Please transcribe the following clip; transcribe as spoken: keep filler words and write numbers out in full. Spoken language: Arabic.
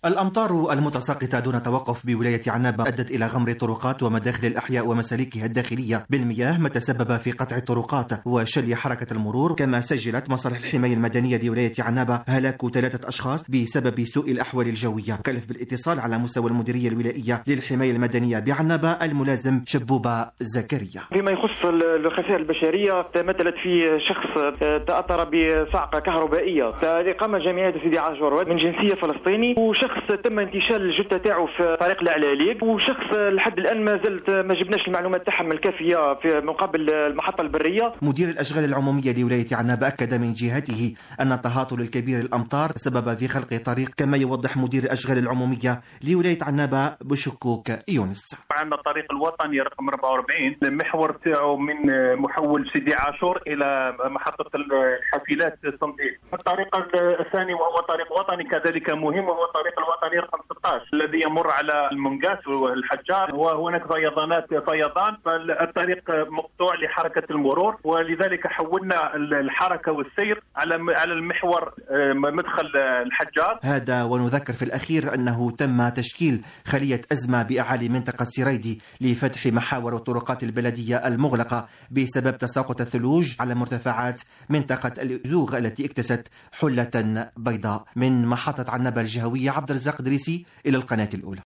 الأمطار المتساقطة دون توقف بولاية عنابة أدت إلى غمر طرقات ومداخل الأحياء ومسالكها الداخلية بالمياه، ما تسبب في قطع الطرقات وشل حركة المرور. كما سجلت مصالح الحماية المدنية لولاية عنابة هلاك ثلاثة أشخاص بسبب سوء الأحوال الجوية. كلف بالاتصال على مستوى المديرية الولائية للحماية المدنية بعنابة الملازم شبوبة زكريا. فيما يخص الخسائر البشرية، تمثلت في شخص تأثر بصعقة كهربائية لإقامة جامعية سيدي عاشور من جنسية فلسطيني، وشخص تم انتشال الجثة تاعو في طريق العلاليق، وشخص لحد الآن ما زلت ما جبناش المعلومات تاعهم الكافية في مقابل المحطة البرية. مدير الأشغال العمومية لولاية عنابة أكد من جهته أن التهاطل الكبير الأمطار سبب في خلق طريق. كما يوضح مدير الأشغال العمومية لولاية عنابة بشكوك يونس. عندنا الطريق الوطني رقم أربعة وأربعين، المحور تاعو من محول سيدي عاشور إلى محطة الحافلات صنديل. الطريق الثاني وهو طريق وطني كذلك مهم، وهو الطريق الوطني رقم ستة عشر الذي يمر على المنقاس والحجار، وهناك فيضانات فيضان، فالطريق مقطوع لحركة المرور، ولذلك حولنا الحركة والسير على على المحور مدخل الحجار. هذا ونذكر في الأخير أنه تم تشكيل خلية أزمة بأعالي منطقة سريدي لفتح محاور الطرقات البلدية المغلقة بسبب تساقط الثلوج على مرتفعات منطقة الأزوغ التي اكتست حلة بيضاء. من محطة عنابة الجهوية، عبد الرزاق دريسي، إلى القناة الأولى.